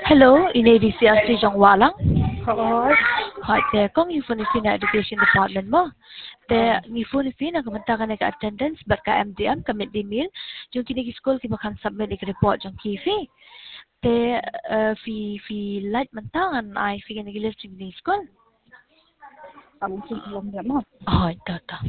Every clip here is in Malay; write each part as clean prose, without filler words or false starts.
Hello, ini DCRC Jongwalang. Rồi. Hỏi te kong info ni fina education department mo. Te info ni fina kamantakan ka attendance bat ka MDM ka mid meal. Jung kini ki school ki makan submit ik report jung ki fi. Te fi light mantangan ai fi kini list ni school. Ang belum dia mah. Hỏi ta.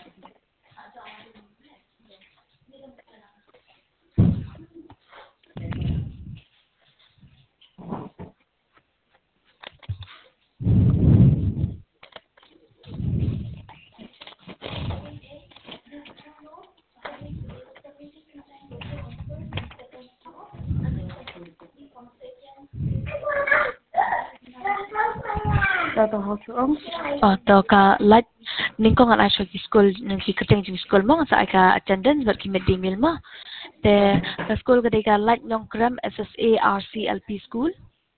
Dah tahu orang. To ka light ning ko ngan asho ki school ning ki keteng ki school mo sa ka attendance bat ki mid meal mo. Te ka school ka ka light nong kram SSA RCLP school.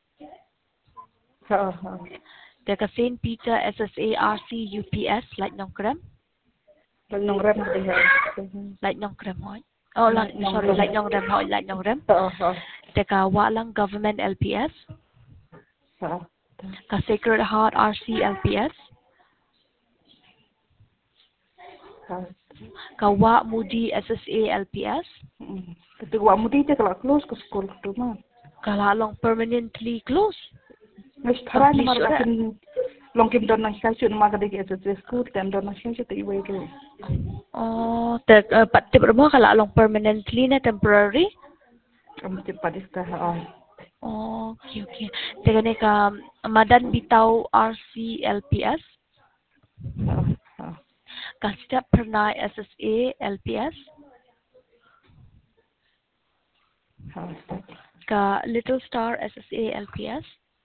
Ha. Te ka Saint Peter SSA RC UPS light nong kram. Nong rem dia. Light nong kram hoy. Oh, sorry, light nong rem hoy, light nong rem. Ha. Te ka Walang Government LPS. Ha. Ka Sacred Heart RC LPS. Ha. Ka Wa Moody SSA LPS. Tapi gua mudi dia kalau close ke sekolah tu mah. Ka Lalong permanently close. Mas tharan mar kakin long kim don nang sai chun ma ka dek SSS school dan don nang sai chun iwe ke. Oh, te patip mo ka Lalong permanently na temporary. Am ti padis ka ha. Oh, okay. Te ka Madan Bitaw RC LPS. Ha. Ka Step Pernai SSA LPS. Ha. Ka Little Star SSA LPS.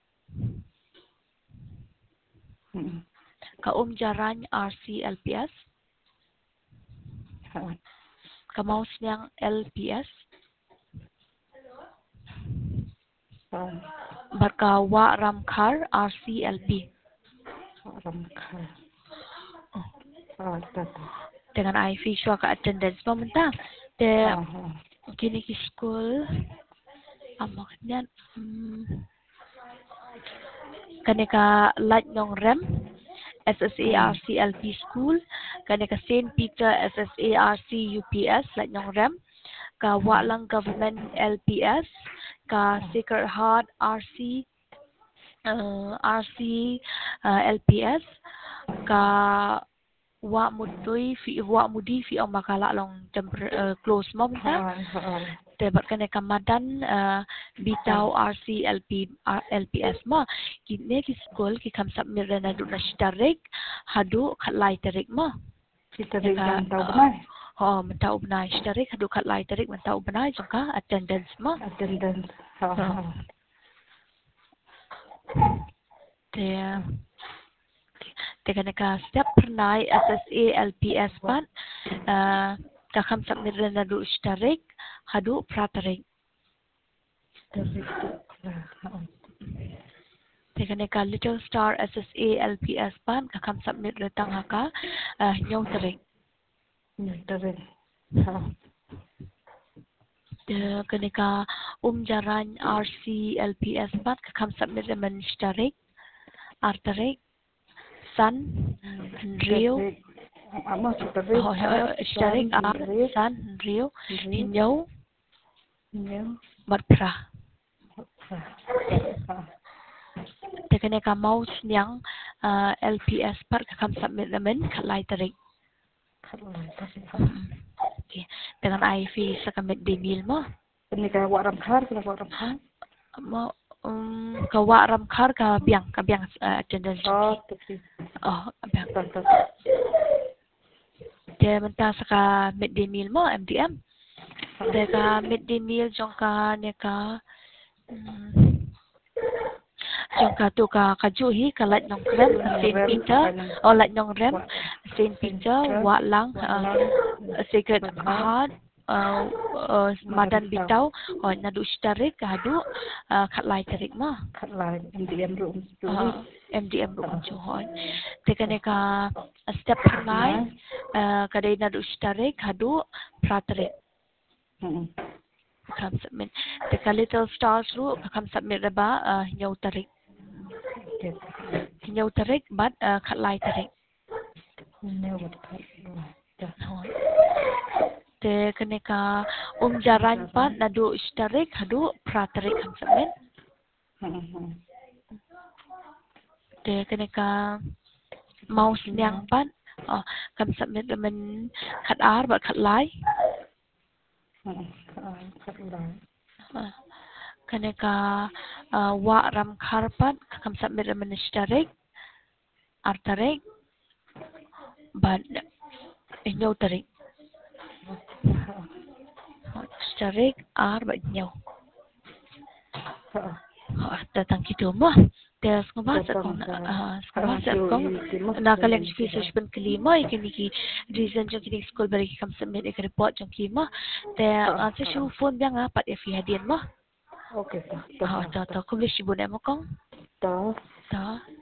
Ka Jaran RC LPS. Ha. Ka Mausniang LPS. Ha. Barka Wa Ramkhar RC LP. Ramkhar. Ha. Dengan IV syua ka attendance mo menta. Te kini ki school amak niyan kaneka light nong rem SSA RCLP school kaneka Saint Peter SSA RC UPS light nong rem ka Walang Government LPS ka Sacred Heart RC LPS ka Wa Mudi fi ang makala long close mo menta. Tebat ka Madan Bitaw RC LPS mo. Kini ki school ki kam submit na do na starik hadu katlay tarik mo. Tarik yang tahu benar. Oh, mentau benar starik hadu katlay tarik mentau benar jangka attendance mo. Attendance. Teka step pernai SSA LPS pan kakam submit na do starik hadu pratarik. Teka Little Star SSA LPS pan kakam submit retang haka nyaw tarik. Teka Jaran RC LPS pan kakam submit man starik artarik San Rio Starik San Rio Hinyaw Matpra Teka Maus Niang LPS par kakam submit naman kalay tarik. Okay. Dengan IV sa kamit dinil mo. Ini kayak Wa Ramkhar, Mo ka Wa Ramkhar ka biang attendance. Biang. Dia menta sa ka midday meal mo MDM. Dia ka midday meal jong ka neka jong ka tu ka kajuhi ka light nong krem Saint Peter light nong rem Saint Peter Walang Sacred Heart Madan Bitaw nadu starik hadu katlay tarik mo. Katlay MDM room. MDM room juhon. Teka neka step pernai kadai nadu starik hadu pratarik. kam submit teka little stars ru kam submit raba hinyau tarik hinyau tarik bat khatlai tarik te kaneka jaran pat nadu istarik hadu pratarik kam submit te kaneka mouse nyang pat kam submit men khat ar bat khatlai kaneka wa ram kharpat kam submit men istarik artarik bat hinyau tarik istarik ar bat hinyau datang gitu mah Des ngabas akong nakalang research ban kelima ikan iki reason jang kini school bari kam submit ik report jang kelima te sa show phone biang pat fi hadian mah Okay, ta ko bishi bune mo kong ta ta